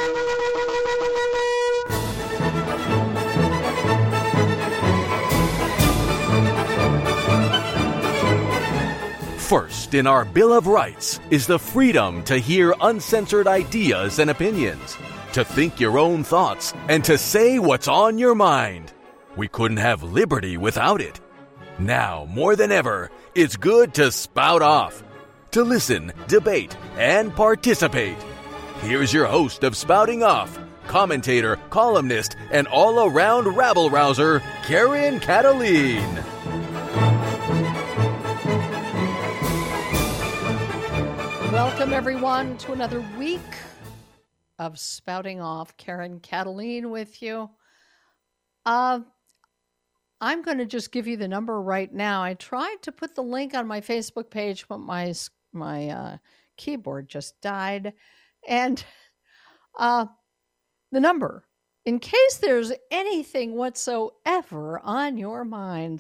First in our Bill of Rights is the freedom to hear uncensored ideas and opinions, to think your own thoughts, and to say what's on your mind. We couldn't have liberty without it. Now, more than ever, it's good to spout off, to listen, debate, and participate. Here's your host of Spouting Off, commentator, columnist, and all-around rabble-rouser, Karen Kataline. Welcome, everyone, to another week of Spouting Off. Karen Kataline with you. I'm going to just give you the number right now. I tried to put the link on my Facebook page, but my keyboard just died. And the number, in case there's anything whatsoever on your mind,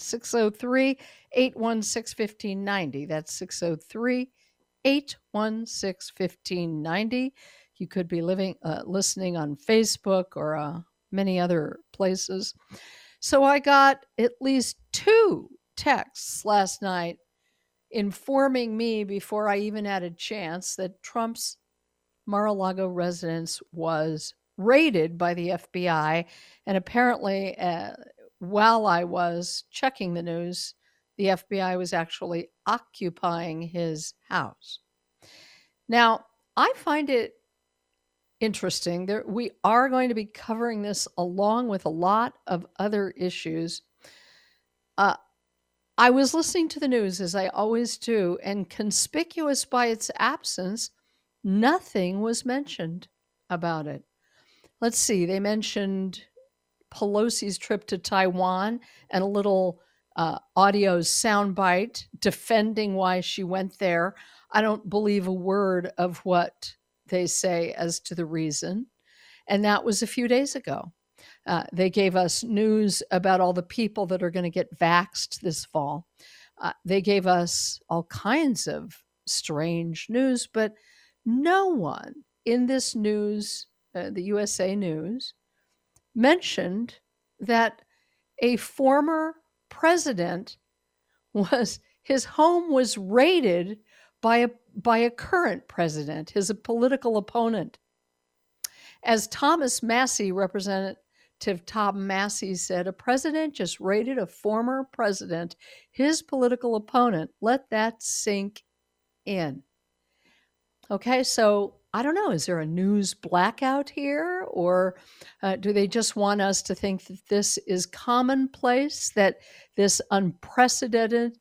603-816-1590. That's 603-816-1590. You could be listening on Facebook or many other places. So I got at least 2 texts last night informing me before I even had a chance that Trump's Mar-a-Lago residence was raided by the FBI. And apparently, while I was checking the news, the FBI was actually occupying his house. Now, I find it interesting. We are going to be covering this along with a lot of other issues. I was listening to the news, as I always do, and conspicuous by its absence, nothing was mentioned about it. Let's see, they mentioned Pelosi's trip to Taiwan and a little audio soundbite defending why she went there. I don't believe a word of what they say as to the reason. And that was a few days ago. They gave us news about all the people that are going to get vaxxed this fall. They gave us all kinds of strange news, but no one in this news, the USA News, mentioned that a former president his home was raided by a current president, his political opponent. As Thomas Massie, Representative Tom Massie, said, a president just raided a former president, his political opponent. Let that sink in. Okay, so I don't know, is there a news blackout here? Or do they just want us to think that this is commonplace, that this unprecedented,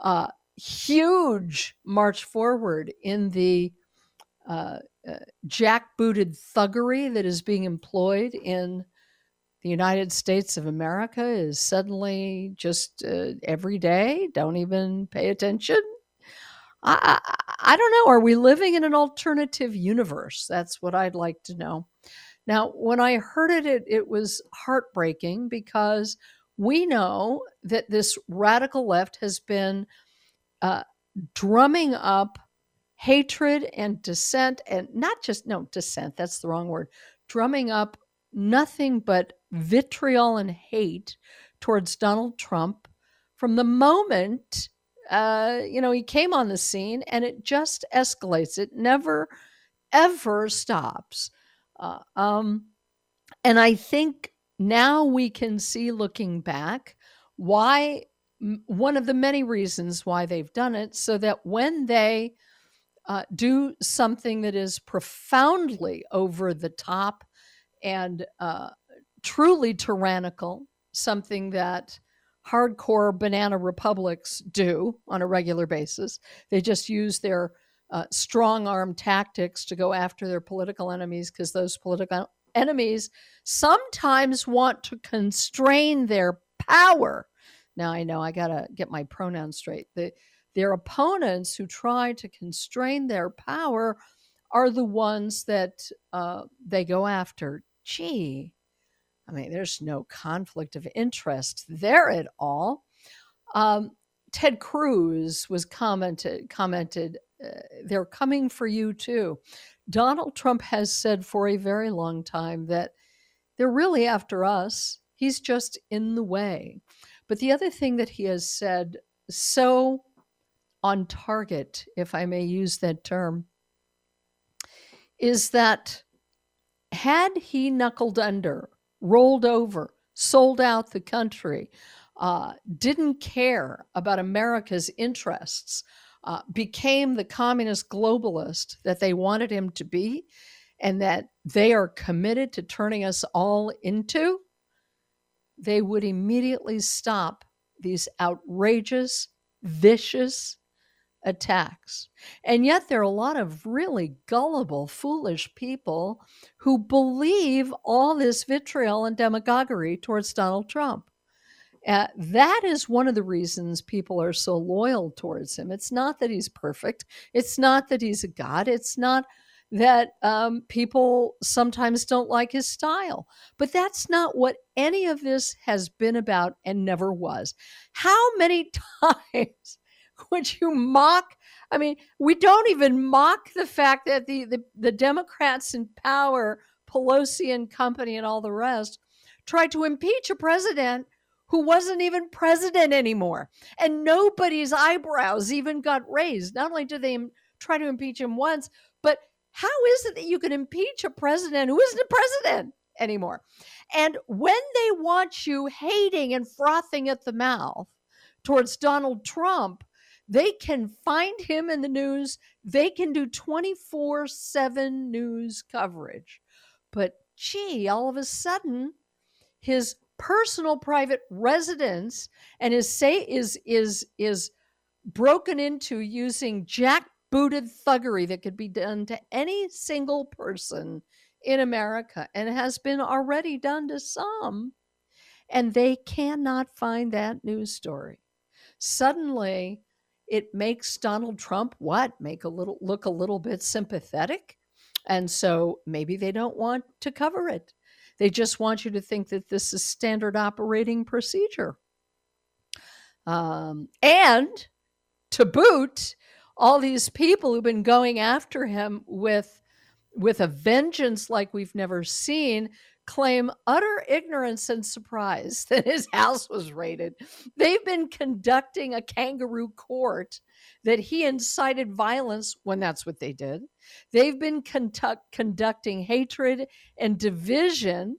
huge march forward in the jackbooted thuggery that is being employed in the United States of America is suddenly just every day? Don't even pay attention? I don't know. Are we living in an alternative universe? That's what I'd like to know. Now, when I heard it was heartbreaking because we know that this radical left has been drumming up hatred and dissent, and dissent, that's the wrong word, drumming up nothing but vitriol and hate towards Donald Trump from the moment he came on the scene, and it just escalates. It never, ever stops. And I think now we can see, looking back, why one of the many reasons why they've done it, so that when they do something that is profoundly over the top and truly tyrannical, something that hardcore banana republics do on a regular basis. They just use their strong arm tactics to go after their political enemies, because those political enemies sometimes want to constrain their power. Now, I know I got to get my pronouns straight. Their opponents who try to constrain their power are the ones that they go after. Gee, I mean, there's no conflict of interest there at all. Ted Cruz was commented they're coming for you too. Donald Trump has said for a very long time that they're really after us. He's just in the way. But the other thing that he has said, so on target, if I may use that term, is that had he knuckled under, rolled over, sold out the country, didn't care about America's interests, became the communist globalist that they wanted him to be, and that they are committed to turning us all into, they would immediately stop these outrageous, vicious attacks. And yet there are a lot of really gullible, foolish people who believe all this vitriol and demagoguery towards Donald Trump. That is one of the reasons people are so loyal towards him. It's not that he's perfect. It's not that he's a god. It's not that people sometimes don't like his style. But that's not what any of this has been about and never was. How many times would you mock? I mean, we don't even mock the fact that the Democrats in power, Pelosi and company and all the rest, tried to impeach a president who wasn't even president anymore. And nobody's eyebrows even got raised. Not only did they try to impeach him once, but how is it that you can impeach a president who isn't a president anymore? And when they want you hating and frothing at the mouth towards Donald Trump, they can find him in the news. They can do 24/7 news coverage. But gee, all of a sudden, his personal private residence and is broken into using jackbooted thuggery that could be done to any single person in America, and it has been already done to some, and they cannot find that news story. Suddenly, it makes Donald Trump look a little bit sympathetic, and so maybe they don't want to cover it. They just want you to think that this is standard operating procedure. And to boot, all these people who've been going after him with a vengeance like we've never seen claim utter ignorance and surprise that his house was raided. They've been conducting a kangaroo court that he incited violence when that's what they did. They've been conducting hatred and division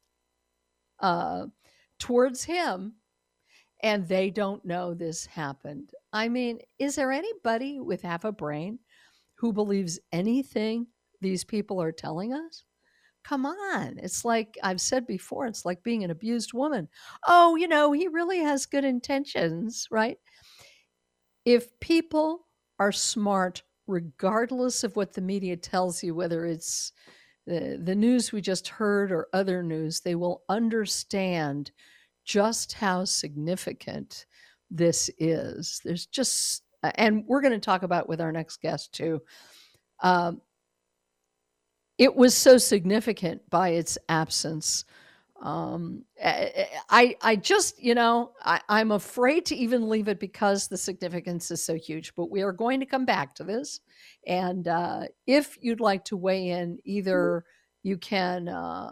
towards him, and they don't know this happened. I mean, is there anybody with half a brain who believes anything these people are telling us? Come on. It's like I've said before, it's like being an abused woman. Oh, he really has good intentions, right? If people are smart, regardless of what the media tells you, whether it's the news we just heard or other news, they will understand just how significant this is. There's just, and we're going to talk about with our next guest too. It was so significant by its absence. I just, I'm afraid to even leave it because the significance is so huge, but we are going to come back to this. And if you'd like to weigh in, either you can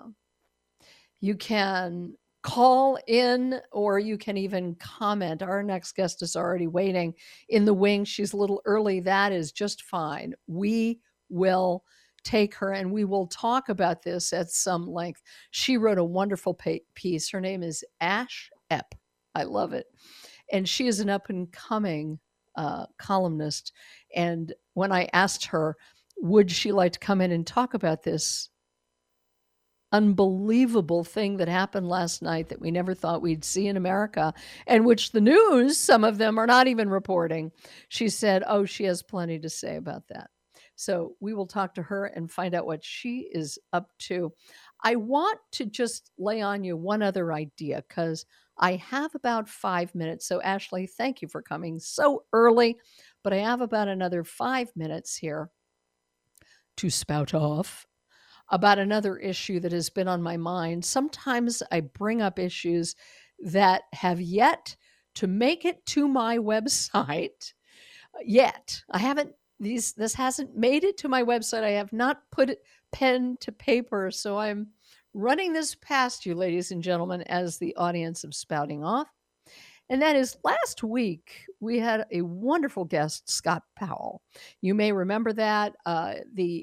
call in or you can even comment. Our next guest is already waiting in the wing. She's a little early. That is just fine. We will take her and we will talk about this at some length. She wrote a wonderful piece. Her name is Ash Epp. I love it. And she is an up and coming columnist. And when I asked her, would she like to come in and talk about this unbelievable thing that happened last night that we never thought we'd see in America, and which the news, some of them are not even reporting, she said, oh, she has plenty to say about that. So we will talk to her and find out what she is up to. I want to just lay on you one other idea because I have about 5 minutes. So Ashley, thank you for coming so early, but I have about another 5 minutes here to spout off about another issue that has been on my mind. Sometimes I bring up issues that have yet to make it to my website yet. I haven't this hasn't made it to my website. I have not put it pen to paper, so I'm running this past you, ladies and gentlemen, as the audience of Spouting Off. And that is, last week we had a wonderful guest, Scott Powell. You may remember that the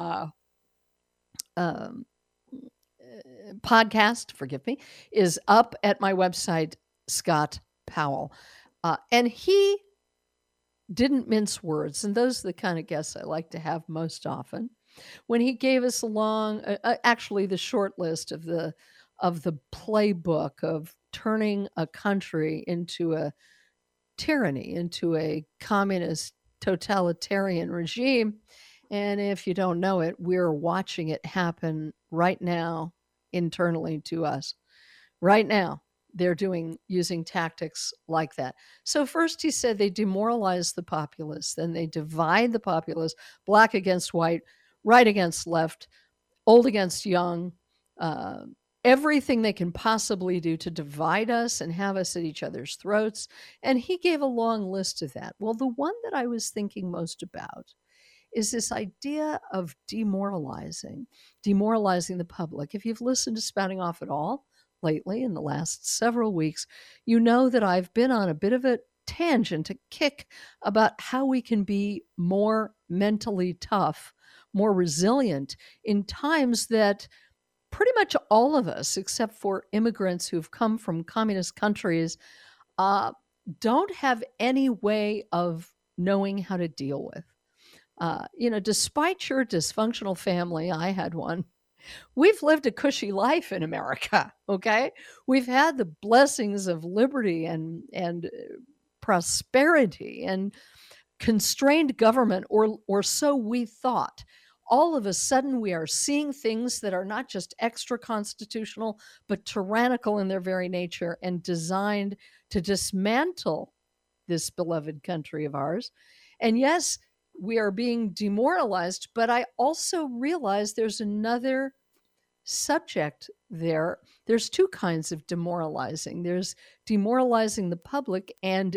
podcast, forgive me, is up at my website, Scott Powell. And he didn't mince words. And those are the kind of guests I like to have most often. When he gave us actually the short list of the playbook of turning a country into a tyranny, into a communist totalitarian regime. And if you don't know it, we're watching it happen right now internally to us. Right now, they're using tactics like that. So first he said they demoralize the populace, then they divide the populace, black against white, right against left, old against young, everything they can possibly do to divide us and have us at each other's throats. And he gave a long list of that. Well, the one that I was thinking most about is this idea of demoralizing the public. If you've listened to Spouting Off at all lately in the last several weeks, you know that I've been on a bit of a tangent, a kick about how we can be more mentally tough, more resilient in times that pretty much all of us, except for immigrants who've come from communist countries, don't have any way of knowing how to deal with. Despite your dysfunctional family, I had one, we've lived a cushy life in America, okay? We've had the blessings of liberty and prosperity and constrained government, or so we thought. All of a sudden, we are seeing things that are not just extra-constitutional, but tyrannical in their very nature and designed to dismantle this beloved country of ours. And yes, we are being demoralized, but I also realize there's another subject there. There's two kinds of demoralizing. There's demoralizing the public and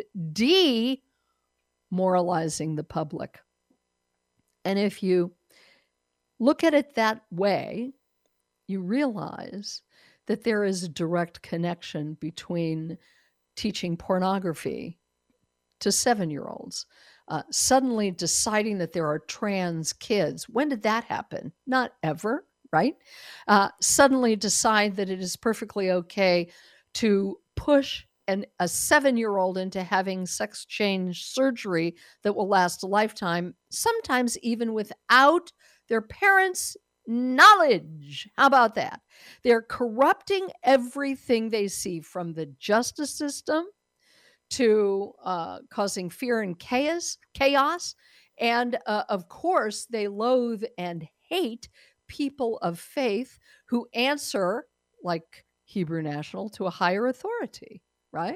demoralizing the public. And if you look at it that way, you realize that there is a direct connection between teaching pornography to 7-year-olds, suddenly deciding that there are trans kids. When did that happen? Not ever, right? Suddenly decide that it is perfectly okay to push a 7-year-old into having sex change surgery that will last a lifetime, sometimes even without their parents' knowledge. How about that? They're corrupting everything they see, from the justice system to causing fear and chaos. And of course, they loathe and hate people of faith who answer, like Hebrew National, to a higher authority, right?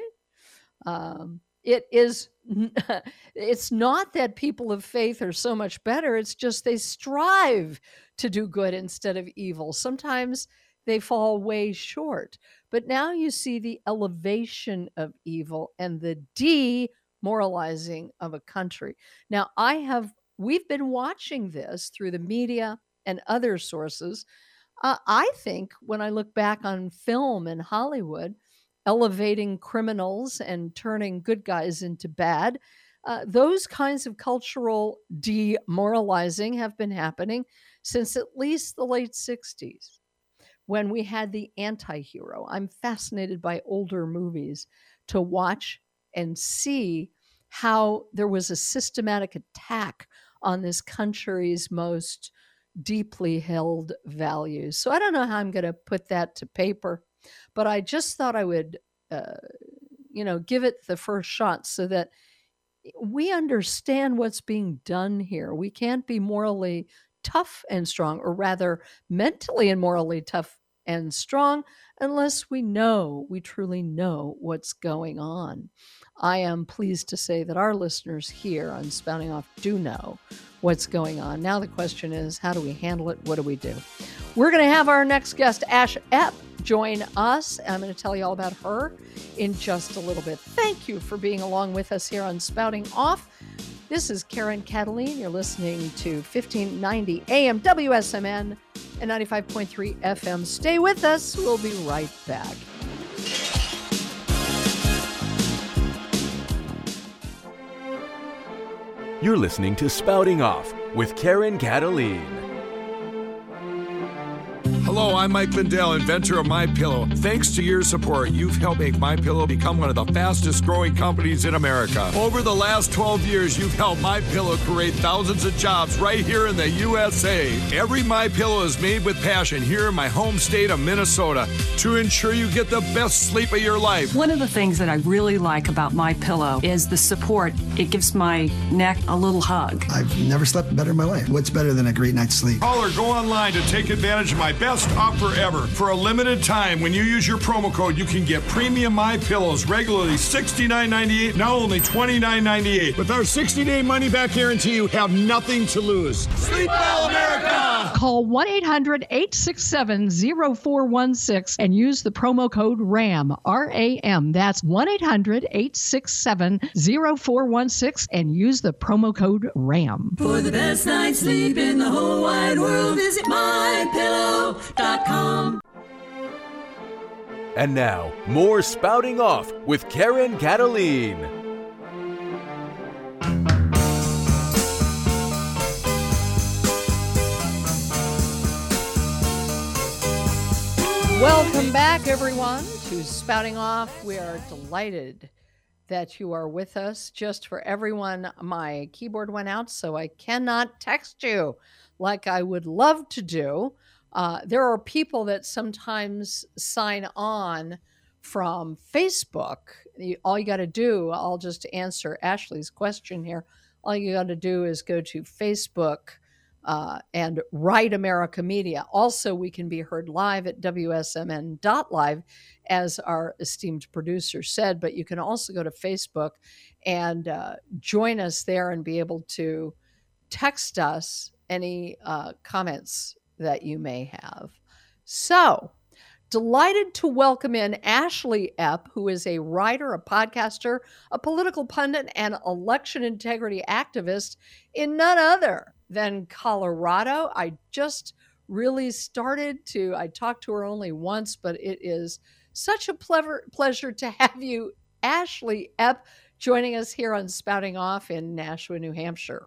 It's not that people of faith are so much better. It's just they strive to do good instead of evil. Sometimes they fall way short. But now you see the elevation of evil and the demoralizing of a country. Now, we've been watching this through the media and other sources. I think when I look back on film in Hollywood, elevating criminals and turning good guys into bad, those kinds of cultural demoralizing have been happening since at least the late 60s, when we had the anti-hero. I'm fascinated by older movies to watch and see how there was a systematic attack on this country's most deeply held values. So I don't know how I'm going to put that to paper, but I just thought I would, give it the first shot so that we understand what's being done here. We can't be morally tough and strong, or rather mentally and morally tough and strong, unless we truly know what's going on. I am pleased to say that our listeners here on Spouting Off do know what's going on. Now the question is, how do we handle it? What do we do? We're going to have our next guest, Ash Epp, join us. I'm going to tell you all about her in just a little bit. Thank you for being along with us here on Spouting Off. This is Karen Cataline. You're listening to 1590 AM WSMN and 95.3 FM. Stay with us. We'll be right back. You're listening to Spouting Off with Karen Cataline. Hello, I'm Mike Lindell, inventor of MyPillow. Thanks to your support, you've helped make MyPillow become one of the fastest growing companies in America. Over the last 12 years, you've helped MyPillow create thousands of jobs right here in the USA. Every MyPillow is made with passion here in my home state of Minnesota to ensure you get the best sleep of your life. One of the things that I really like about MyPillow is the support. It gives my neck a little hug. I've never slept better in my life. What's better than a great night's sleep? Call or go online to take advantage of my best offer ever. For a limited time, when you use your promo code, you can get premium MyPillows regularly $69.98, now only $29.98. With our 60-day money-back guarantee, you have nothing to lose. Sleep well, America! Call 1-800-867-0416 and use the promo code RAM, R-A-M. That's 1-800-867-0416 and use the promo code RAM. For the best night's sleep in the whole wide world, visit MyPillow.com. And now, more Spouting Off with Karen Cataline. Welcome back, everyone, to Spouting Off. We are delighted that you are with us. Just for everyone, my keyboard went out, so I cannot text you like I would love to do. There are people that sometimes sign on from Facebook. All you got to do, I'll just answer Ashley's question here. All you got to do is go to Facebook and Right America Media. Also, we can be heard live at WSMN.live, as our esteemed producer said, but you can also go to Facebook and join us there and be able to text us any comments that you may have. So, delighted to welcome in Ashley Epp, who is a writer, a podcaster, a political pundit, and election integrity activist in none other than Colorado. I just really I talked to her only once, but it is such a pleasure to have you, Ashley Epp, joining us here on Spouting Off in Nashua, New Hampshire.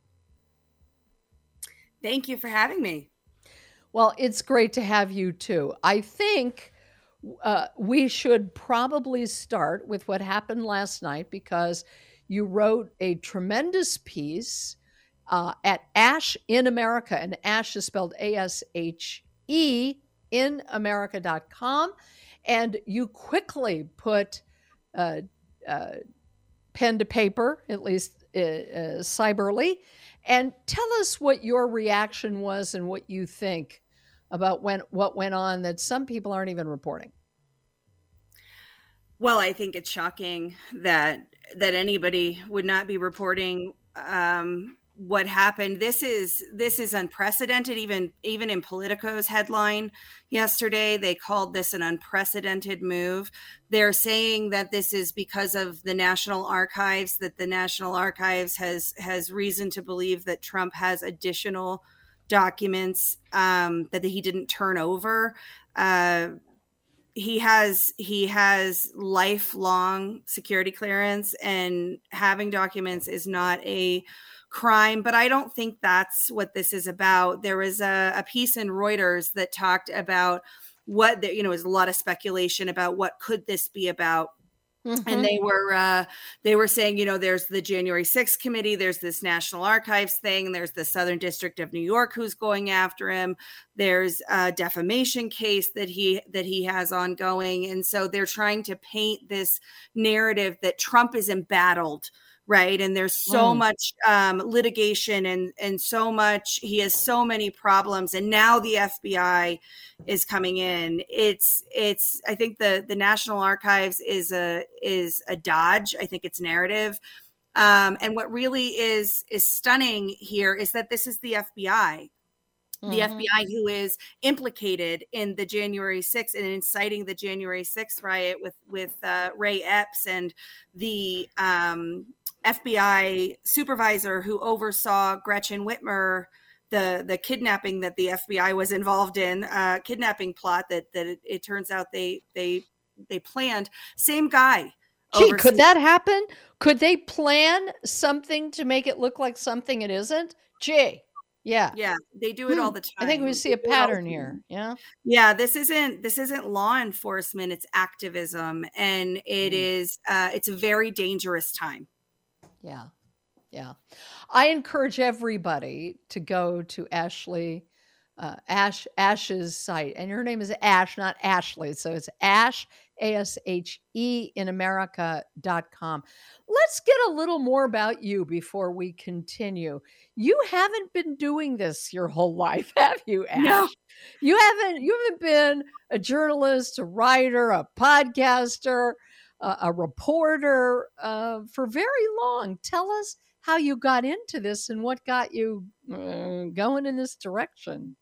Thank you for having me. Well, it's great to have you too. I think we should probably start with what happened last night, because you wrote a tremendous piece at Ash in America, and Ash is spelled A-S-H-E, in America.com, and you quickly put pen to paper, at least cyberly, and tell us what your reaction was and what you think about what went on that some people aren't even reporting. Well, I think it's shocking that anybody would not be reporting what happened. This is unprecedented. Even in Politico's headline yesterday, they called this an unprecedented move. They're saying that this is because of the National Archives, that the National Archives has reason to believe that Trump has additional documents that he didn't turn over. He has lifelong security clearance, and having documents is not a crime, but I don't think that's what this is about. There was a piece in Reuters that talked about what is a lot of speculation about what could this be about. Mm-hmm. And they were saying, there's the January 6th committee, there's this National Archives thing, there's the Southern District of New York who's going after him, there's a defamation case that he has ongoing, and so they're trying to paint this narrative that Trump is embattled. Right. And there's so much litigation and so much, he has so many problems. And now the FBI is coming in. I think the National Archives is a dodge. I think it's narrative. And what really is stunning here is that this is the FBI. The FBI who is implicated in the January 6th and inciting the January 6th riot with Ray Epps and the FBI supervisor who oversaw Gretchen Whitmer, the kidnapping that the FBI was involved in, kidnapping plot that it turns out they planned. Same guy. Gee, could that happen? Could they plan something to make it look like something it isn't? Gee, yeah. Yeah, they do it all the time. I think we see a pattern here. Yeah. Yeah, this isn't law enforcement, it's activism, and it is it's a very dangerous time. Yeah. Yeah. I encourage everybody to go to Ash's site. And her name is Ash, not Ashley. So it's Ash, ASHE in America.com. Let's get a little more about you before we continue. You haven't been doing this your whole life, have you, Ash? No. You haven't been a journalist, a writer, a podcaster, a reporter for very long. Tell us how you got into this and what got you going in this direction.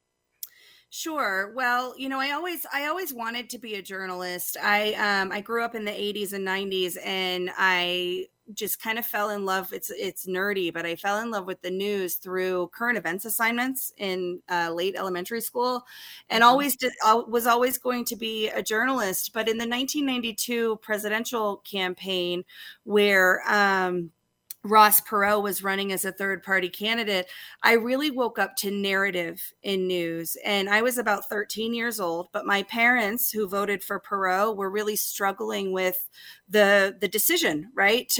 Sure. Well, I always wanted to be a journalist. I grew up in the 80s and 90s, and I just kind of fell in love. It's nerdy, but I fell in love with the news through current events assignments in late elementary school, and was always going to be a journalist. But in the 1992 presidential campaign, where Ross Perot was running as a third-party candidate, I really woke up to narrative in news. And I was about 13 years old, but my parents who voted for Perot were really struggling with the decision, right?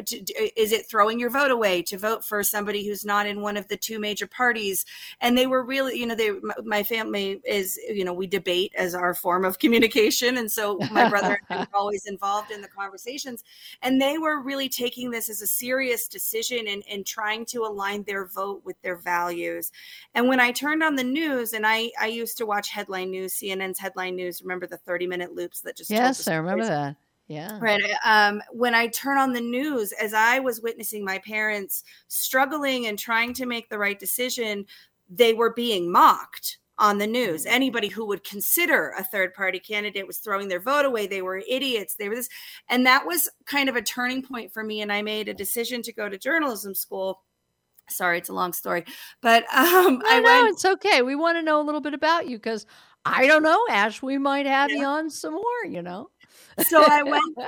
Is it throwing your vote away to vote for somebody who's not in one of the two major parties? And they were really, my family is, we debate as our form of communication. And so my brother and I were always involved in the conversations, and they were really taking this as a serious decision and trying to align their vote with their values. And when I turned on the news, and I used to watch headline news, CNN's headline news, remember the 30-minute loops that just Yes, I remember that. Yeah. Right. When I turn on the news, as I was witnessing my parents struggling and trying to make the right decision, they were being mocked on the news. Anybody who would consider a third party candidate was throwing their vote away. They were idiots. They were this. And that was kind of a turning point for me. And I made a decision to go to journalism school. Sorry, it's a long story, but it's okay. We want to know a little bit about you because I don't know, Ash, we might have you on some more, So I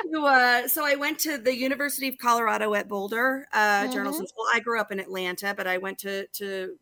went to the University of Colorado at Boulder journalism school. I grew up in Atlanta, but I went to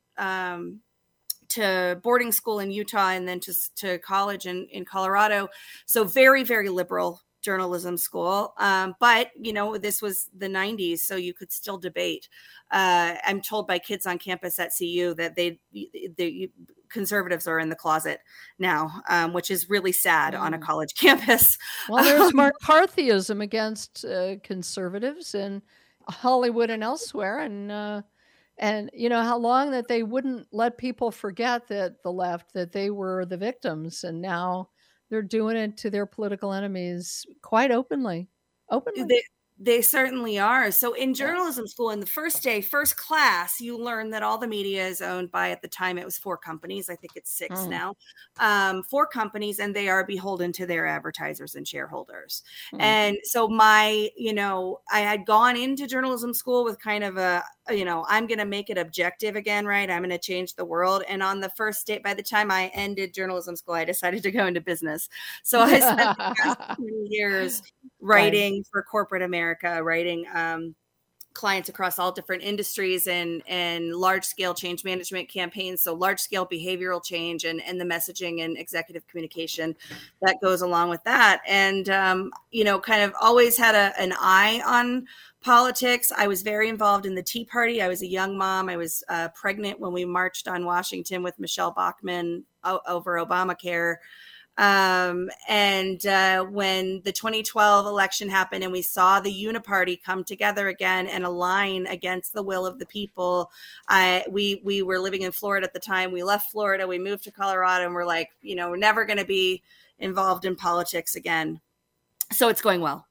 boarding school in Utah and then to college in Colorado. So very, very liberal journalism school. But, this was the 90s, so you could still debate. I'm told by kids on campus at CU that they conservatives are in the closet now, which is really sad on a college campus. Well, there's McCarthyism against conservatives in Hollywood and elsewhere. And how long that they wouldn't let people forget that the left, that they were the victims. And now they're doing it to their political enemies quite openly. They certainly are. So in journalism school, in the first day, first class, you learn that all the media is owned by, at the time, it was 4 companies. I think it's 6 now. 4 companies, and they are beholden to their advertisers and shareholders. And so I had gone into journalism school with kind of I'm going to make it objective again, right? I'm going to change the world. And on the first day, by the time I ended journalism school, I decided to go into business. So I spent the past 20 years writing for corporate America, writing clients across all different industries and large scale change management campaigns. So large scale behavioral change and the messaging and executive communication that goes along with that. And, kind of always had an eye on politics. I was very involved in the Tea Party. I was a young mom. I was pregnant when we marched on Washington with Michelle Bachmann over Obamacare. And when the 2012 election happened and we saw the Uniparty come together again and align against the will of the people, we were living in Florida at the time. We left Florida, we moved to Colorado, and we're like, we're never going to be involved in politics again. So it's going well.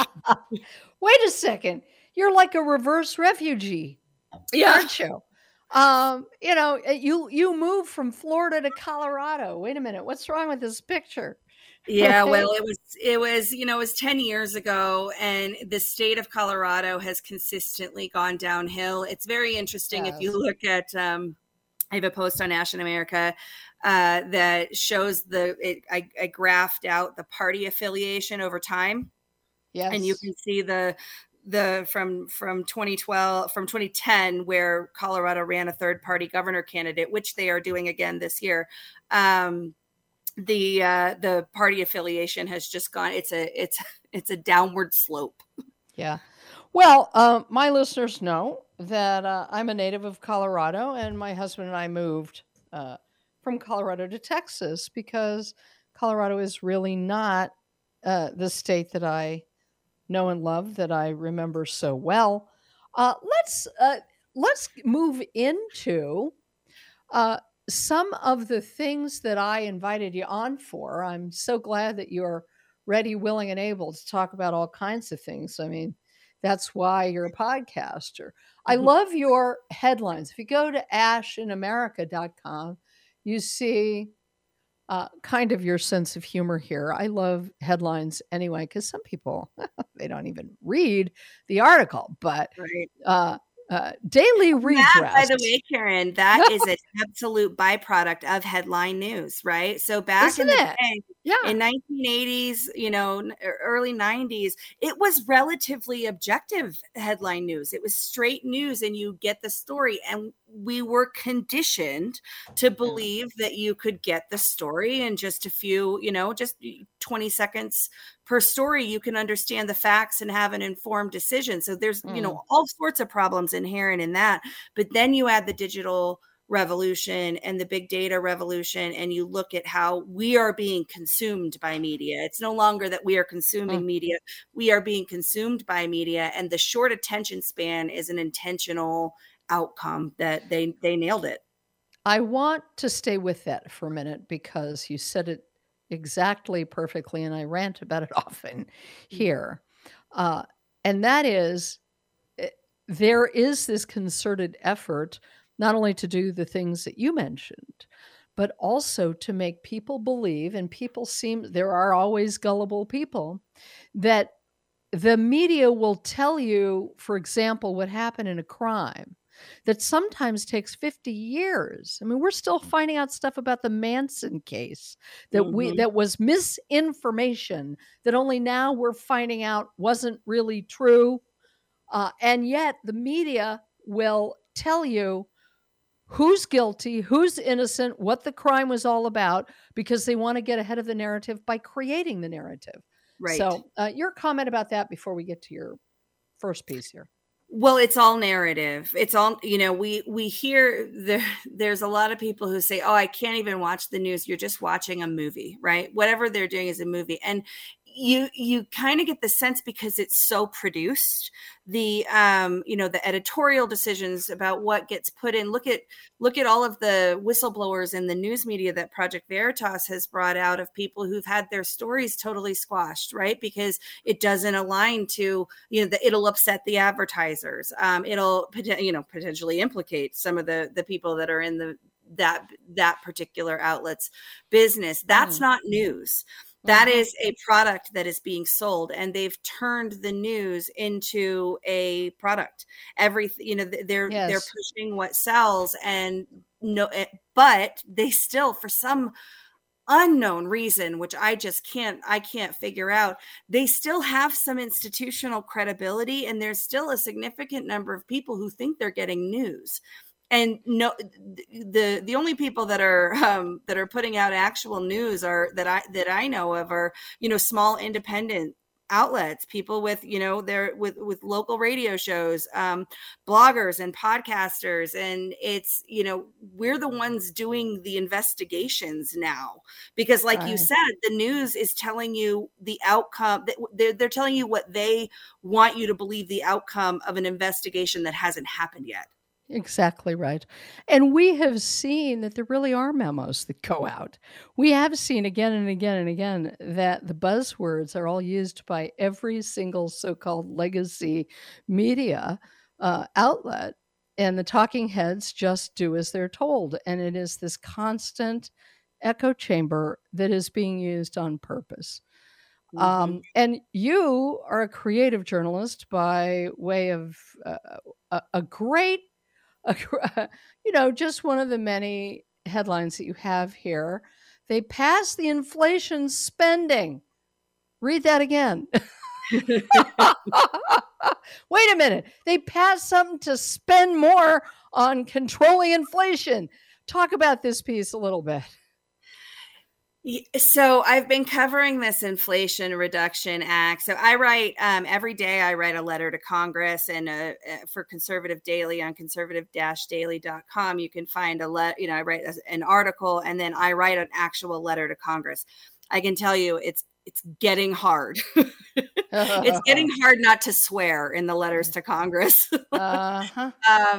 Wait a second. You're like a reverse refugee, aren't you? You moved from Florida to Colorado. Wait a minute, what's wrong with this picture? Yeah, well, it was, it was 10 years ago, and the state of Colorado has consistently gone downhill. It's very interesting. If you look at, I have a post on Ash in America that shows I graphed out the party affiliation over time. Yes. And you can see the from 2010, where Colorado ran a third party governor candidate, which they are doing again this year. The party affiliation has just gone. It's a downward slope. Yeah. Well, my listeners know that I'm a native of Colorado, and my husband and I moved from Colorado to Texas because Colorado is really not the state that I know and love, that I remember so well. Let's move into some of the things that I invited you on for. I'm so glad that you're ready, willing, and able to talk about all kinds of things. I mean, that's why you're a podcaster. I love your headlines. If you go to ashinamerica.com, you see kind of your sense of humor here. I love headlines anyway, because some people, they don't even read the article, but daily redress. That, by the way, Karen, that is an absolute byproduct of headline news, right? So back in the day, in 1980s, early 90s, it was relatively objective headline news. It was straight news, and you get the story. And we were conditioned to believe that you could get the story in just a few, just 20 seconds per story. You can understand the facts and have an informed decision. So there's, all sorts of problems inherent in that. But then you add the digital revolution and the big data revolution, and you look at how we are being consumed by media. It's no longer that we are consuming media. We are being consumed by media, and the short attention span is an intentional outcome that they nailed it. I want to stay with that for a minute, because you said it exactly perfectly, and I rant about it often here. And that is, there is this concerted effort not only to do the things that you mentioned, but also to make people believe, and there are always gullible people, that the media will tell you, for example, what happened in a crime that sometimes takes 50 years. I mean, we're still finding out stuff about the Manson case that was misinformation that only now we're finding out wasn't really true. And yet the media will tell you who's guilty, who's innocent, what the crime was all about, because they want to get ahead of the narrative by creating the narrative. Right. So your comment about that before we get to your first piece here. Well, it's all narrative. It's all, we hear there's a lot of people who say, oh, I can't even watch the news. You're just watching a movie, right? Whatever they're doing is a movie. And you kind of get the sense, because it's so produced, the editorial decisions about what gets put in. Look at all of the whistleblowers in the news media that Project Veritas has brought out, of people who've had their stories totally squashed, right? Because it doesn't align to, it'll upset the advertisers. It'll potentially implicate some of the people that are in that particular outlet's business. That's not news. That is a product that is being sold, and they've turned the news into a product. They're pushing what sells, but they still, for some unknown reason, which I can't figure out, they still have some institutional credibility, and there's still a significant number of people who think they're getting news. And the only people that are putting out actual news that I know of are, small independent outlets, people with, with local radio shows, bloggers and podcasters. And it's, we're the ones doing the investigations now, because like you said, the news is telling you the outcome. They're telling you what they want you to believe the outcome of an investigation that hasn't happened yet. Exactly right. And we have seen that there really are memos that go out. We have seen again and again and again that the buzzwords are all used by every single so-called legacy media outlet And the talking heads just do as they're told. And it is this constant echo chamber that is being used on purpose. And you are a creative journalist by way of a great, just one of the many headlines that you have here. They passed the inflation spending. Read that again. Wait a minute. They passed something to spend more on controlling inflation. Talk about this piece a little bit. So I've been covering this Inflation Reduction Act. So I write every day. I write a letter to Congress, and for Conservative Daily on conservative-daily.com, you can find I write an article, and then I write an actual letter to Congress. I can tell you, it's getting hard. It's getting hard not to swear in the letters to Congress. But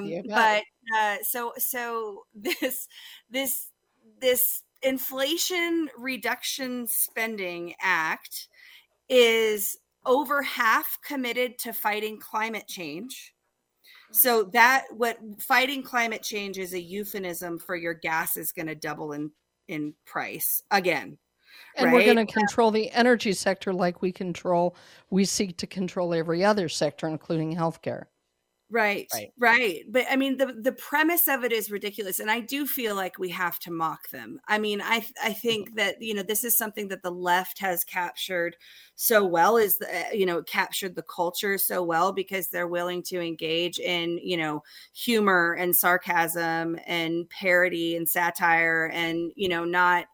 this Inflation Reduction Spending Act is over half committed to fighting climate change. So fighting climate change is a euphemism for your gas is going to double in price again. And right? We're going to control the energy sector like we seek to control every other sector, including healthcare. Right. But I mean, the premise of it is ridiculous. And I do feel like we have to mock them. I mean, I think that, this is something that the left has captured so well, captured the culture so well, because they're willing to engage in, humor and sarcasm and parody and satire and, not,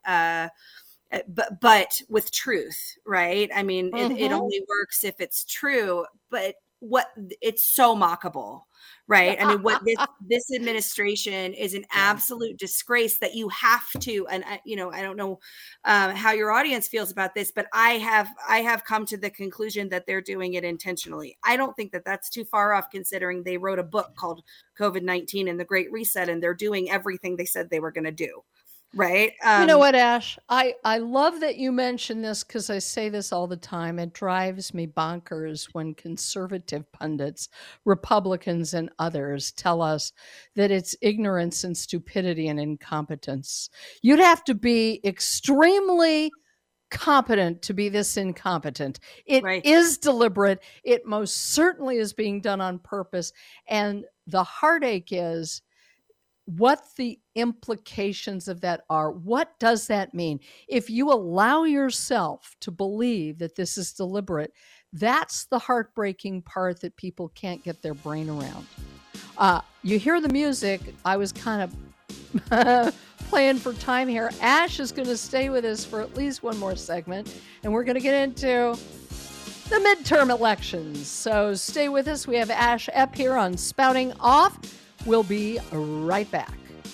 but with truth, right? I mean, it only works if it's true, but it's so mockable, right? I mean, what this administration is an absolute disgrace that you have to, and I don't know how your audience feels about this, but I have come to the conclusion that they're doing it intentionally. I don't think that that's too far off, considering they wrote a book called COVID-19 and the Great Reset, and they're doing everything they said they were going to do. Right. You know what, Ash? I love that you mention this, because I say this all the time. It drives me bonkers when conservative pundits, Republicans and others, tell us that it's ignorance and stupidity and incompetence. You'd have to be extremely competent to be this incompetent. It is deliberate. It most certainly is being done on purpose. And the heartache is what the implications of that are. What does that mean? If you allow yourself to believe that this is deliberate, that's the heartbreaking part that people can't get their brain around. You hear the music. I was kind of playing for time here. Ash is going to stay with us for at least one more segment, and we're going to get into the midterm elections. So stay with us. We have Ash Epp here on Spouting Off. We'll be right back.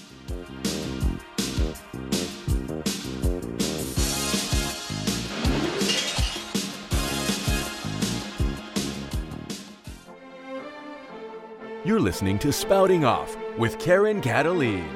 You're listening to Spouting Off with Karen Cataline.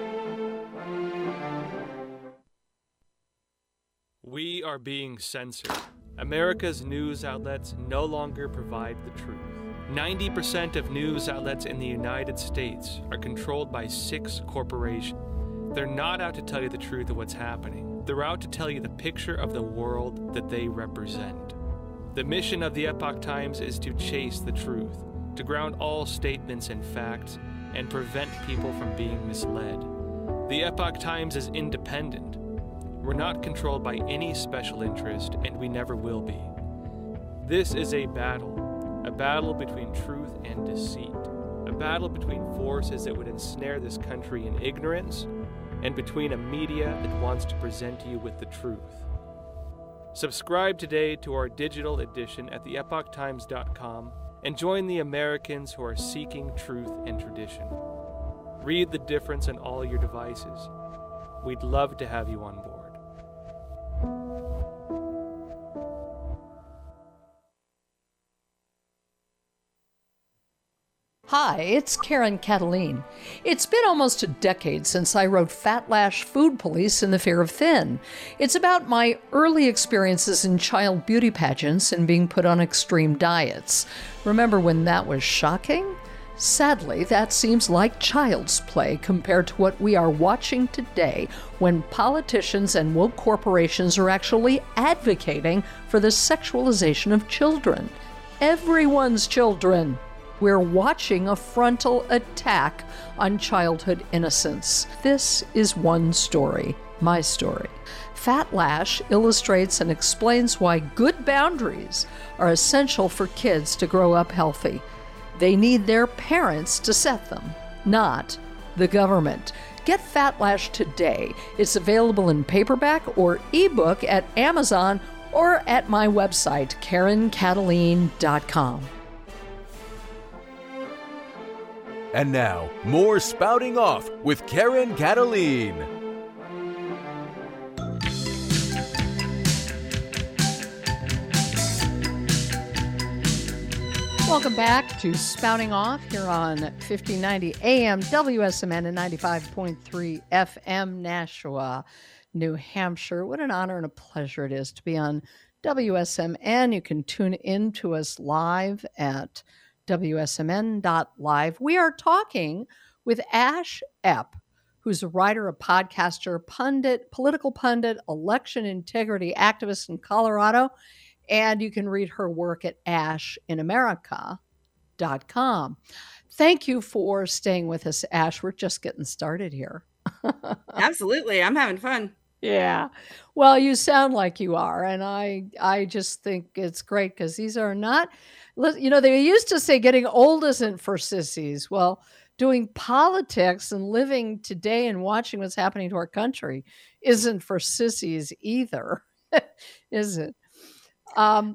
We are being censored. America's news outlets no longer provide the truth. 90% of news outlets in the United States are controlled by 6 corporations. They're not out to tell you the truth of what's happening. They're out to tell you the picture of the world that they represent. The mission of the Epoch Times is to chase the truth, to ground all statements in facts, and prevent people from being misled. The Epoch Times is independent. We're not controlled by any special interest, and we never will be. This is a battle between truth and deceit, a battle between forces that would ensnare this country in ignorance, and between a media that wants to present you with the truth. Subscribe today to our digital edition at theepochtimes.com and join the Americans who are seeking truth and tradition. Read the difference on all your devices. We'd love to have you on board. Hi, it's Karen Cataline. It's been almost a decade since I wrote Fat Lash Food Police and the Fear of Thin. It's about my early experiences in child beauty pageants and being put on extreme diets. Remember when that was shocking? Sadly, that seems like child's play compared to what we are watching today when politicians and woke corporations are actually advocating for the sexualization of children. Everyone's children. We're watching a frontal attack on childhood innocence. This is one story, my story. Fat Lash illustrates and explains why good boundaries are essential for kids to grow up healthy. They need their parents to set them, not the government. Get Fat Lash today. It's available in paperback or ebook at Amazon or at my website, KarenKataline.com. And now, more Spouting Off with Karen Kataline. Welcome back to Spouting Off here on 1590 AM WSMN and 95.3 FM Nashua, New Hampshire. What an honor and a pleasure it is to be on WSMN. You can tune in to us live at WSMN.live. We are talking with Ash Epp, who's a writer, a podcaster, pundit, political pundit, election integrity activist in Colorado. And you can read her work at ashinamerica.com. Thank you for staying with us, Ash. We're just getting started here. Absolutely. I'm having fun. Yeah. Well, you sound like you are. And I just think it's great because these are not, they used to say getting old isn't for sissies. Well, doing politics and living today and watching what's happening to our country isn't for sissies either, is it? I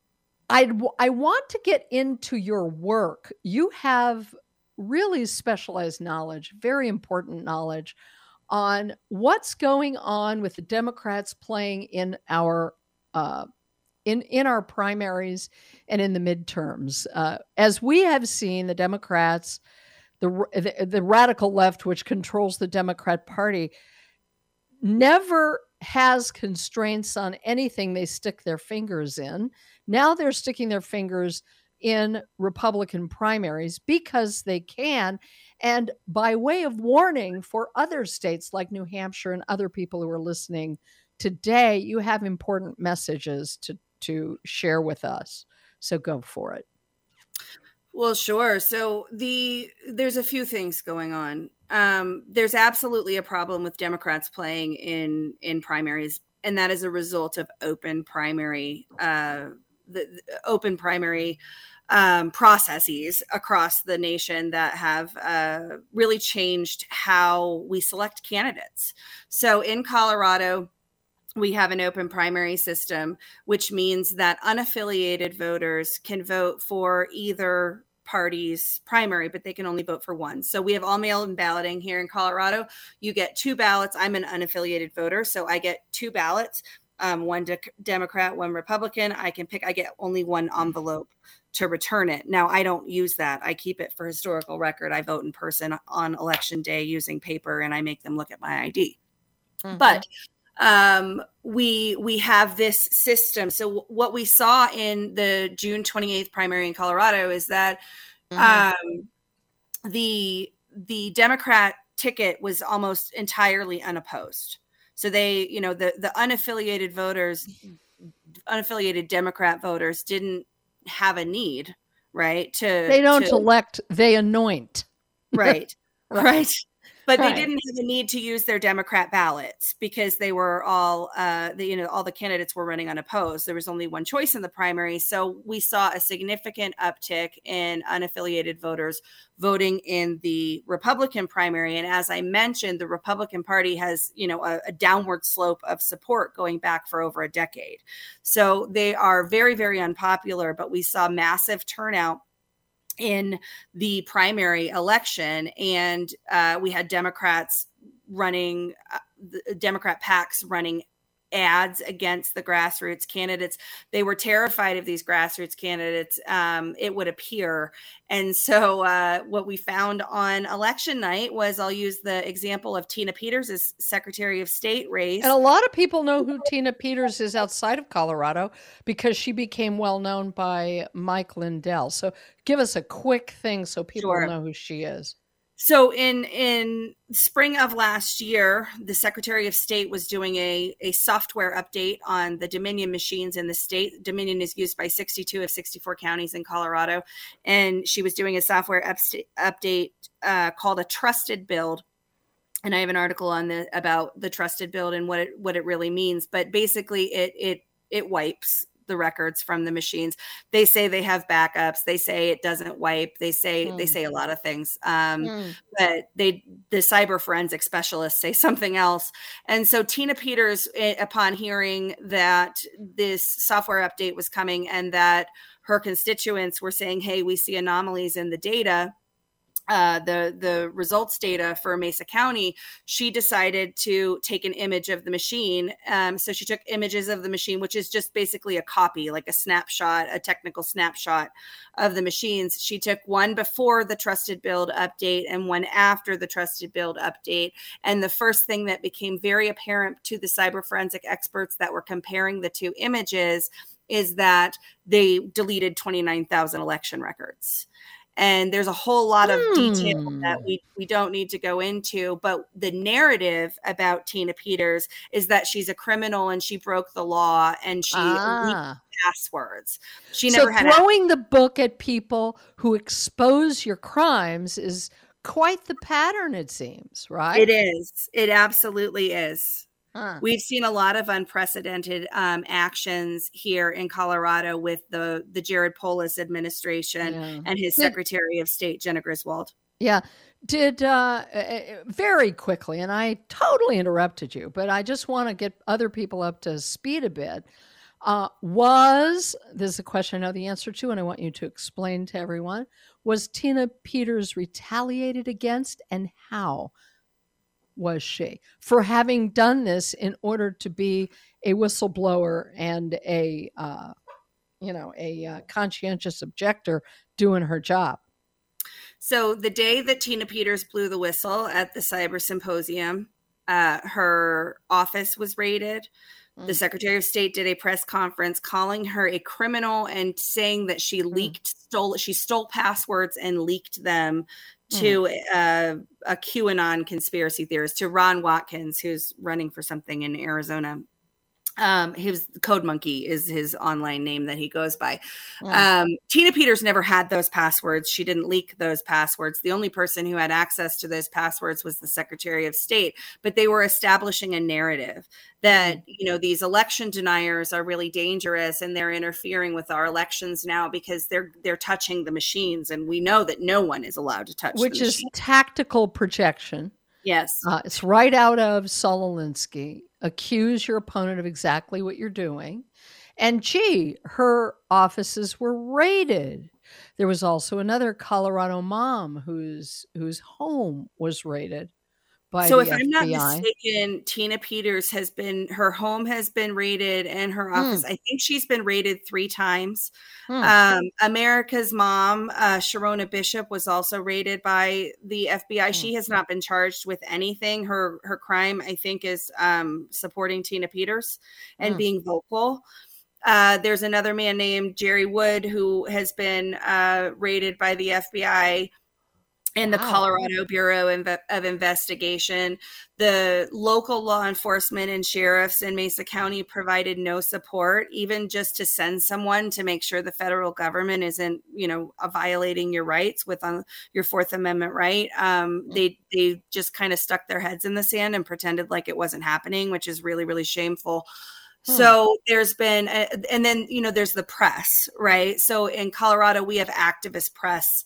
want to get into your work. You have really specialized knowledge, very important knowledge on what's going on with the Democrats playing in our in our primaries and in the midterms. As we have seen, the Democrats, the radical left, which controls the Democrat Party, never has constraints on anything they stick their fingers in. Now they're sticking their fingers in Republican primaries because they can. And by way of warning for other states like New Hampshire and other people who are listening today, you have important messages to share with us. So go for it. Well, sure. So there's a few things going on. There's absolutely a problem with Democrats playing in primaries, and that is a result of open primary, the open primary processes across the nation that have really changed how we select candidates. So in Colorado, we have an open primary system, which means that unaffiliated voters can vote for either party's primary, but they can only vote for one. So we have all mail-in balloting here in Colorado. You get two ballots. I'm an unaffiliated voter, so I get two ballots, one Democrat, one Republican. I get only one envelope to return it. Now, I don't use that. I keep it for historical record. I vote in person on election day using paper, and I make them look at my ID. Mm-hmm. But we have this system. So what we saw in the June 28th primary in Colorado is that the Democrat ticket was almost entirely unopposed. So they, the unaffiliated voters, unaffiliated Democrat voters didn't have a need, right? They don't elect, they anoint. Right. Right. But they didn't have a need to use their Democrat ballots because they were all, all the candidates were running unopposed. There was only one choice in the primary. So we saw a significant uptick in unaffiliated voters voting in the Republican primary. And as I mentioned, the Republican Party has, a downward slope of support going back for over a decade. So they are very, very unpopular, but we saw massive turnout in the primary election, and we had Democrats running, Democrat PACs running ads against the grassroots candidates. They were terrified of these grassroots candidates, it would appear. And so what we found on election night was, I'll use the example of Tina Peters' Secretary of State race. And a lot of people know who Tina Peters is outside of Colorado because she became well known by Mike Lindell. So give us a quick thing so people know who she is. So in spring of last year, the Secretary of State was doing a software update on the Dominion machines in the state. Dominion is used by 62 of 64 counties in Colorado. And she was doing a software update called a trusted build. And I have an article on about the trusted build and what it really means. But basically it wipes the records from the machines. They say they have backups. They say it doesn't wipe. They say a lot of things. But the cyber forensic specialists say something else. And so Tina Peters, upon hearing that this software update was coming and that her constituents were saying, hey, we see anomalies in the data, the results data for Mesa County, she decided to take an image of the machine. So she took images of the machine, which is just basically a copy, like a snapshot, a technical snapshot of the machines. She took one before the trusted build update and one after the trusted build update. And the first thing that became very apparent to the cyber forensic experts that were comparing the two images is that they deleted 29,000 election records. And there's a whole lot of detail that we don't need to go into. But the narrative about Tina Peters is that she's a criminal and she broke the law and she leaked passwords. She never had throwing the book at people who expose your crimes is quite the pattern, it seems, right? It is. It absolutely is. We've seen a lot of unprecedented actions here in Colorado with the Jared Polis administration and his Secretary of State, Jenna Griswold. Yeah. Did very quickly, and I totally interrupted you, but I just want to get other people up to speed a bit. This is a question I know the answer to, and I want you to explain to everyone. Was Tina Peters retaliated against, and how was she for having done this in order to be a whistleblower and a conscientious objector doing her job? So the day that Tina Peters blew the whistle at the Cyber Symposium, her office was raided. The Secretary of State did a press conference calling her a criminal and saying that she stole passwords and leaked them to a QAnon conspiracy theorist, to Ron Watkins, who's running for something in Arizona. His Code Monkey is his online name that he goes by. Tina Peters never had those passwords. She didn't leak those passwords. The only person who had access to those passwords was the Secretary of State. But they were establishing a narrative that, these election deniers are really dangerous and they're interfering with our elections now because they're touching the machines. And we know that no one is allowed to touch which is tactical projection. Yes. It's right out of Saul Alinsky. Accuse your opponent of exactly what you're doing. And her offices were raided. There was also another Colorado mom whose home was raided by the FBI. So if I'm not mistaken, Tina Peters her home has been raided and her office, I think she's been raided 3 times. America's mom, Sharona Bishop, was also raided by the FBI. She has not been charged with anything. Her crime, I think, is supporting Tina Peters and being vocal. There's another man named Jerry Wood who has been raided by the FBI and the Colorado Bureau of Investigation. The local law enforcement and sheriffs in Mesa County provided no support, even just to send someone to make sure the federal government isn't, violating your rights with your Fourth Amendment right. They just kind of stuck their heads in the sand and pretended like it wasn't happening, which is really, really shameful. So there's been, and then, there's the press, right? So in Colorado, we have activist press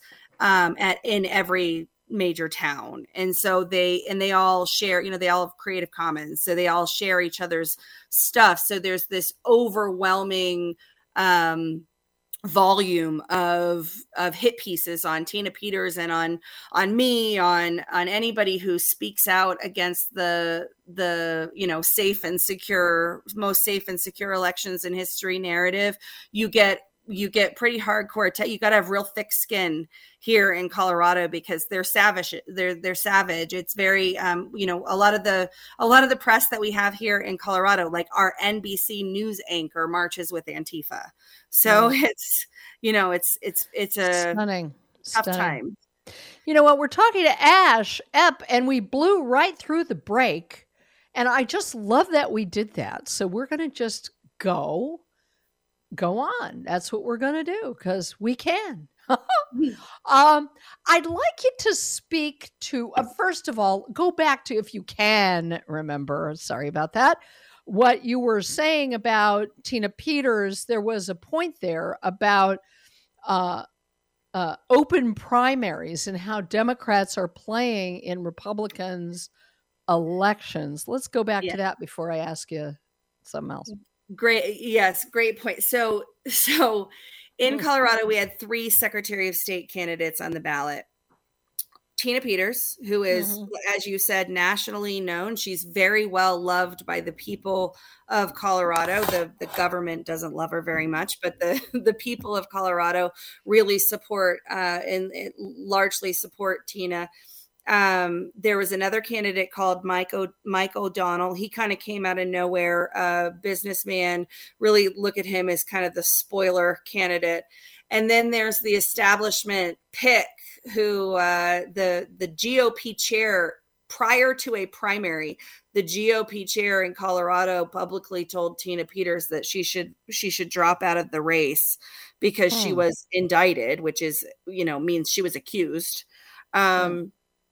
in every major town. And so they all share, they all have Creative Commons. So they all share each other's stuff. So there's this overwhelming volume of hit pieces on Tina Peters and on me, on anybody who speaks out against the most safe and secure elections in history narrative. You get pretty hardcore. You got to have real thick skin here in Colorado because they're savage. They're savage. It's very, a lot of the press that we have here in Colorado, like our NBC News anchor marches with Antifa. So it's a stunning tough time. You know what? We're talking to Ash Epp, and we blew right through the break. And I just love that we did that. So we're going to just go on. That's what we're going to do because we can. I'd like you to speak to, first of all, go back to, if you can remember, sorry about that, what you were saying about Tina Peters. There was a point there about open primaries and how Democrats are playing in Republicans' elections. Let's go back to that before I ask you something else. Great. Yes. Great point. So in Colorado, we had 3 Secretary of State candidates on the ballot. Tina Peters, who is, as you said, nationally known. She's very well loved by the people of Colorado. The government doesn't love her very much, but the people of Colorado really support and largely support Tina. There was another candidate called Mike O'Donnell. He kind of came out of nowhere, a businessman. Really look at him as kind of the spoiler candidate. And then there's the establishment pick, who the GOP chair, prior to a primary, the GOP chair in Colorado publicly told Tina Peters that she should drop out of the race because she was indicted, which is, means she was accused. And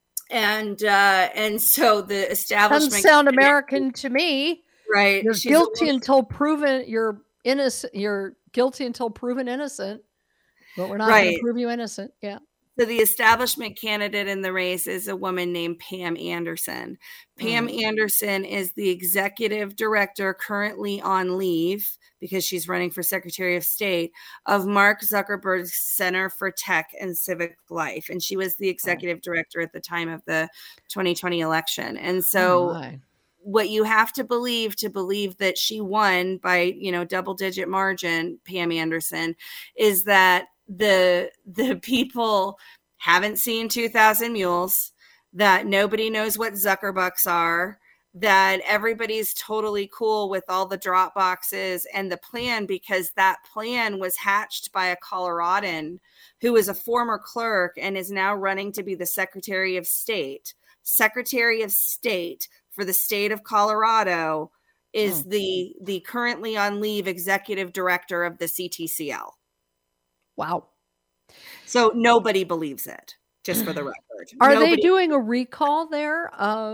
so the establishment doesn't sound American to me, right? You're guilty until proven you're innocent. You're guilty until proven innocent, but we're not going to prove you innocent. Yeah. So the establishment candidate in the race is a woman named Pam Anderson. Pam Anderson is the executive director, currently on leave because she's running for Secretary of State, of Mark Zuckerberg's Center for Tech and Civic Life. And she was the executive director at the time of the 2020 election. And so what you have to believe that she won by, double-digit margin, Pam Anderson, is that the people haven't seen 2,000 Mules, that nobody knows what Zuckerbucks are, that everybody's totally cool with all the drop boxes and the plan, because that plan was hatched by a Coloradan who is a former clerk and is now running to be the Secretary of State. Secretary of State for the state of Colorado is the currently on leave executive director of the CTCL. Wow. So nobody believes it, just for the record. Are they doing a recall there?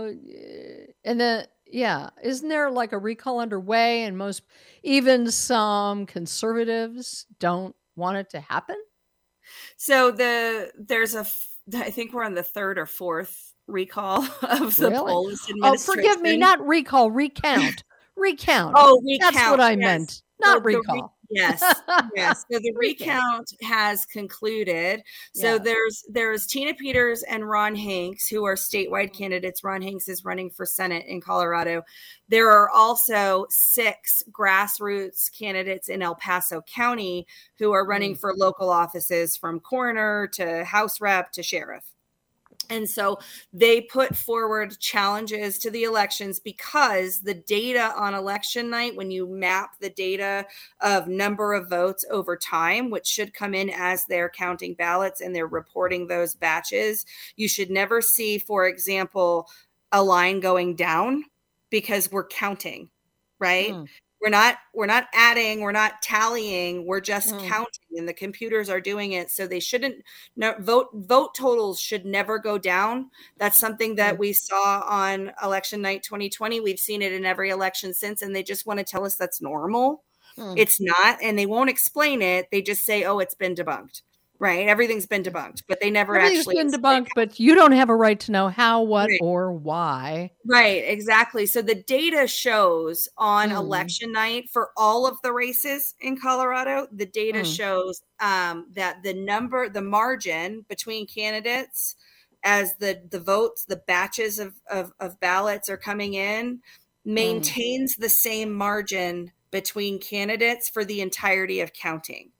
Isn't there like a recall underway, and even some conservatives don't want it to happen? So I think we're on the 3rd or 4th recall of the Polis administration. Oh, forgive me, not recall, recount. Recount. Oh, recount. That's what I meant. Not recall. Yes. So the recount has concluded. So there's Tina Peters and Ron Hanks, who are statewide candidates. Ron Hanks is running for Senate in Colorado. There are also 6 grassroots candidates in El Paso County who are running for local offices, from coroner to House rep to sheriff. And so they put forward challenges to the elections because the data on election night, when you map the data of number of votes over time, which should come in as they're counting ballots and they're reporting those batches, you should never see, for example, a line going down because we're counting, right? We're not adding, we're not tallying, we're just counting, and the computers are doing it. So they shouldn't vote totals should never go down. That's something that we saw on election night 2020. We've seen it in every election since, and they just want to tell us that's normal. It's not, and they won't explain it. They just say, oh, it's been debunked. right? Everything's been debunked, but they never Everything's actually been debunked, but you don't have a right to know how, what, Right. or why. Right, exactly. So the data shows on election night for all of the races in Colorado, the data shows that the margin between candidates as the votes, the batches of ballots are coming in, maintains the same margin between candidates for the entirety of counting.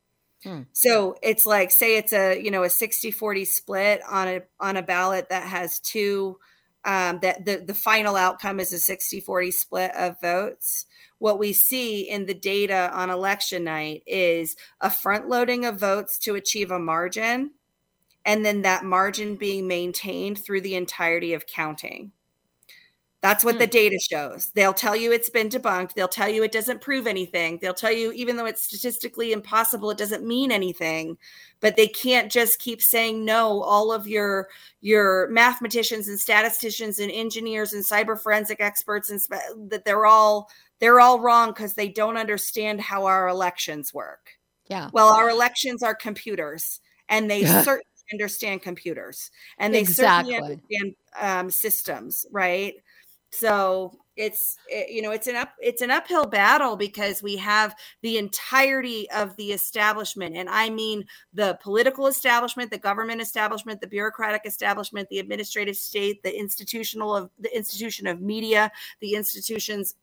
So it's like, say it's a 60-40 split on a ballot that has two, that the final outcome is a 60-40 split of votes. What we see in the data on election night is a front loading of votes to achieve a margin, and then that margin being maintained through the entirety of counting. That's what the data shows. They'll tell you it's been debunked. They'll tell you it doesn't prove anything. They'll tell you, even though it's statistically impossible, it doesn't mean anything. But they can't just keep saying no. All of your mathematicians and statisticians and engineers and cyber forensic experts, and that they're all wrong because they don't understand how our elections work. Yeah. Well, our elections are computers, and they certainly understand computers, and they certainly understand systems, right? So it's an uphill battle, because we have the entirety of the establishment, and I mean the political establishment, the government establishment, the bureaucratic establishment, the administrative state, the institution of media, the institutions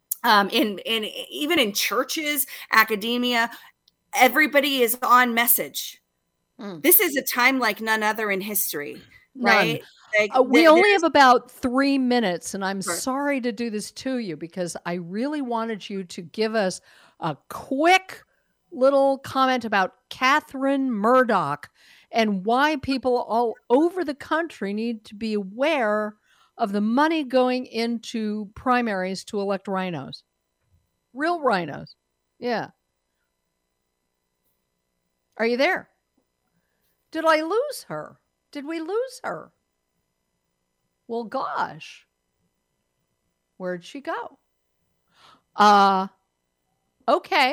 even in churches, academia. Everybody is on message. This is a time like none other in history, right? Like, we only have about 3 minutes, and I'm sorry to do this to you, because I really wanted you to give us a quick little comment about Catherine Murdoch and why people all over the country need to be aware of the money going into primaries to elect rhinos. Real rhinos. Yeah. Are you there? Did I lose her? Did we lose her? Well, gosh. Where'd she go? Okay.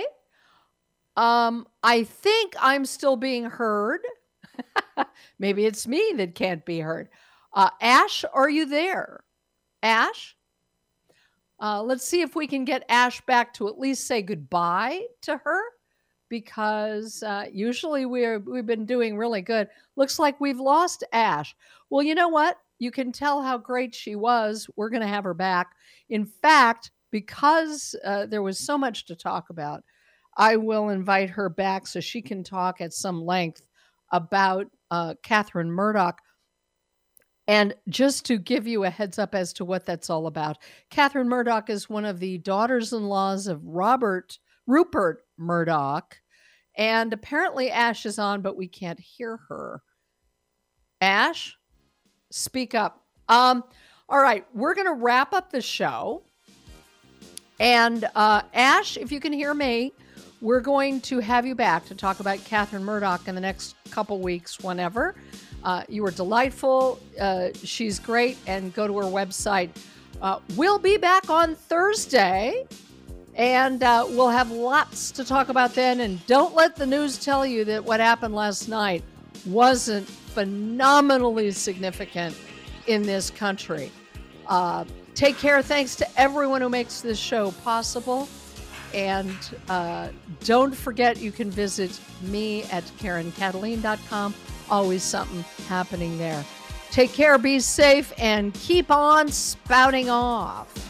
I think I'm still being heard. Maybe it's me that can't be heard. Ash, are you there? Ash? Let's see if we can get Ash back to at least say goodbye to her, because usually we've been doing really good. Looks like we've lost Ash. Well, you know what? You can tell how great she was. We're going to have her back. In fact, because there was so much to talk about, I will invite her back so she can talk at some length about Catherine Murdoch. And just to give you a heads up as to what that's all about, Catherine Murdoch is one of the daughters-in-laws of Rupert Murdoch. And apparently Ash is on, but we can't hear her. Ash, speak up. All right, we're going to wrap up the show. And Ash, if you can hear me, we're going to have you back to talk about Catherine Murdoch in the next couple weeks, whenever. You were delightful. She's great. And go to her website. We'll be back on Thursday. And we'll have lots to talk about then. And don't let the news tell you that what happened last night wasn't phenomenally significant in this country. Take care. Thanks to everyone who makes this show possible. And don't forget, you can visit me at KarenKataline.com. Always something happening there. Take care, be safe, and keep on spouting off.